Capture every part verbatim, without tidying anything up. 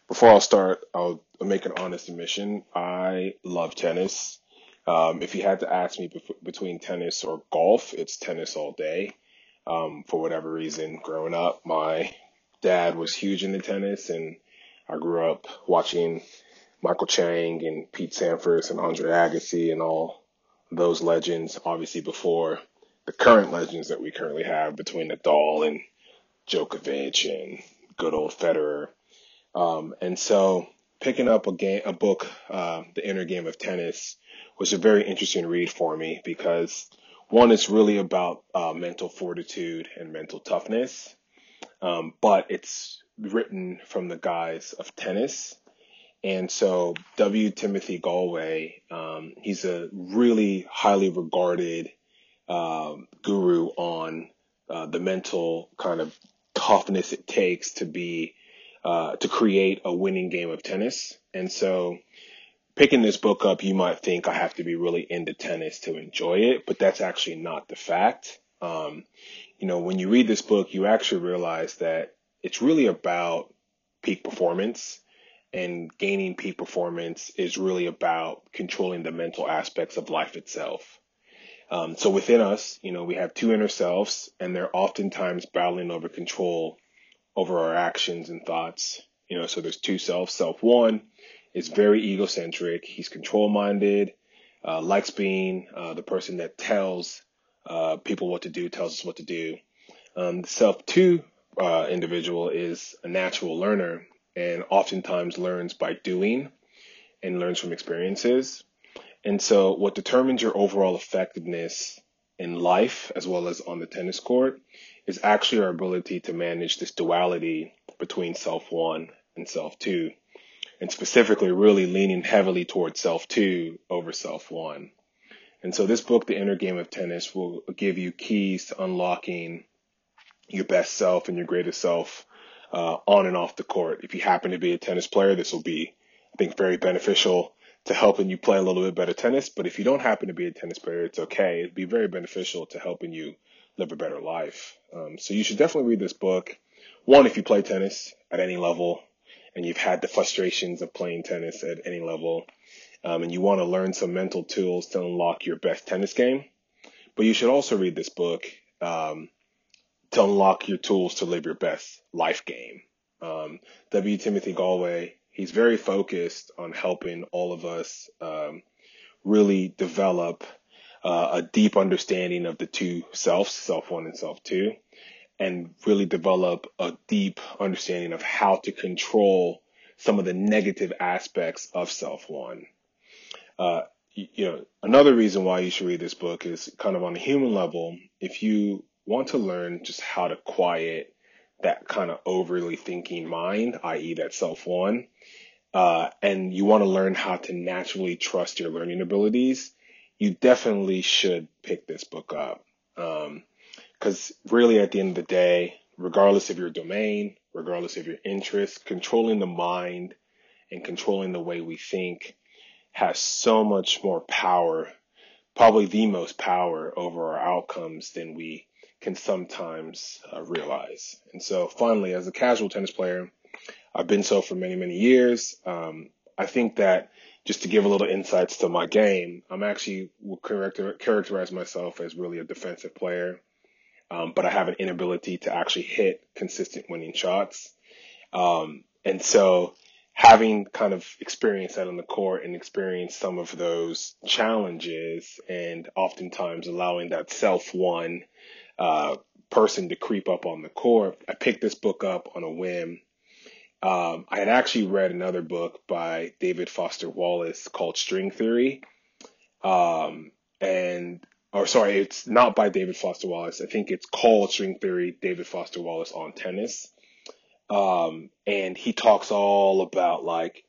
Before I'll start, I'll make an honest admission. I love tennis. Um, if you had to ask me bef- between tennis or golf, it's tennis all day. Um, for whatever reason, growing up, my dad was huge into tennis, and I grew up watching Michael Chang and Pete Sampras and Andre Agassi and all those legends, obviously before the current legends that we currently have between Nadal and Djokovic and good old Federer. Um, and so picking up a game, a book, uh, The Inner Game of Tennis, was a very interesting read for me because one, it's really about uh, mental fortitude and mental toughness, um, but it's written from the guise of tennis. And so W. Timothy Galway, um, he's a really highly regarded um, guru on uh, the mental kind of toughness it takes to be uh, to create a winning game of tennis. And so picking this book up, you might think I have to be really into tennis to enjoy it, but that's actually not the fact. Um, you know, when you read this book, you actually realize that it's really about peak performance, and gaining peak performance is really about controlling the mental aspects of life itself. Um, so within us, you know, we have two inner selves, and they're oftentimes battling over control over our actions and thoughts. You know, so there's two selves. Self one is very egocentric. He's control minded, uh, likes being uh, the person that tells uh, people what to do, tells us what to do. Um, the self two uh, individual is a natural learner and oftentimes learns by doing and learns from experiences. And so what determines your overall effectiveness in life as well as on the tennis court is actually our ability to manage this duality between self one and self two, and specifically really leaning heavily towards self two over self one. And so this book, The Inner Game of Tennis, will give you keys to unlocking your best self and your greatest self uh, on and off the court. If you happen to be a tennis player, this will be, I think, very beneficial to helping you play a little bit better tennis. But if you don't happen to be a tennis player, it's okay. It'd be very beneficial to helping you live a better life. Um, so you should definitely read this book. One, if you play tennis at any level and you've had the frustrations of playing tennis at any level, um, and you want to learn some mental tools to unlock your best tennis game. But you should also read this book um, to unlock your tools to live your best life game. Um, W. Timothy Galway, he's very focused on helping all of us um, really develop uh, a deep understanding of the two selves, self one and self two, and really develop a deep understanding of how to control some of the negative aspects of self one. Uh, you know, another reason why you should read this book is kind of on a human level. If you want to learn just how to quiet that kind of overly thinking mind, that is that self one, uh, and you want to learn how to naturally trust your learning abilities, you definitely should pick this book up. Um, because really at the end of the day, regardless of your domain, regardless of your interest, controlling the mind and controlling the way we think has so much more power, probably the most power over our outcomes than we can sometimes uh, realize. And so finally, as a casual tennis player, I've been so for many, many years. Um, I think that just to give a little insights to my game, I'm actually will character, characterize myself as really a defensive player, um, but I have an inability to actually hit consistent winning shots. Um, and so having kind of experienced that on the court and experienced some of those challenges and oftentimes allowing that self one uh, person to creep up on the court, I picked this book up on a whim. Um, I had actually read another book by David Foster Wallace called String Theory. Um, and, or sorry, it's not by David Foster Wallace. I think it's called String Theory, David Foster Wallace on Tennis. Um, and he talks all about like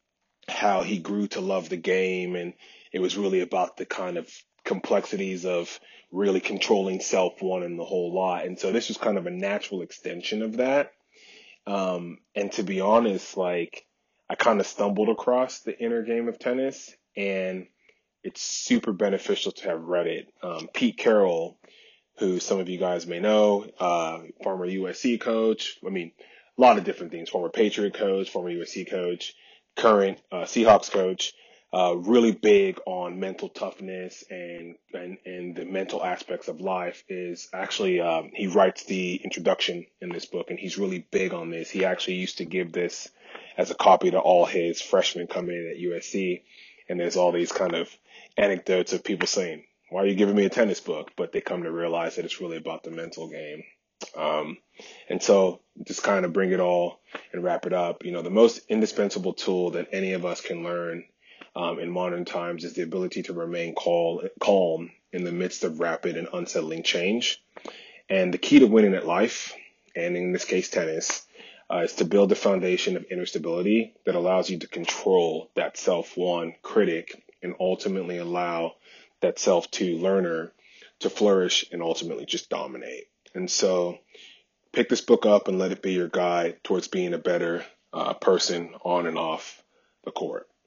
how he grew to love the game, and it was really about the kind of complexities of really controlling self one and the whole lot. And so this was kind of a natural extension of that. Um, and to be honest, like I kind of stumbled across The Inner Game of Tennis, and it's super beneficial to have read it. Um, Pete Carroll, who some of you guys may know, uh, former U S C coach. I mean, a lot of different things. Former Patriot coach, former U S C coach, current uh, Seahawks coach. Uh, really big on mental toughness and, and and the mental aspects of life. Is actually um, he writes the introduction in this book, and he's really big on this. He actually used to give this as a copy to all his freshmen coming in at U S C, and there's all these kind of anecdotes of people saying, "Why are you giving me a tennis book?" But they come to realize that it's really about the mental game. Um, and so just kind of bring it all and wrap it up. You know, the most indispensable tool that any of us can learn um, in modern times is the ability to remain cal- calm in the midst of rapid and unsettling change. And the key to winning at life, and in this case tennis, uh, is to build a foundation of inner stability that allows you to control that self-one critic and ultimately allow that self-two learner to flourish and ultimately just dominate. And so pick this book up and let it be your guide towards being a better uh, person on and off the court.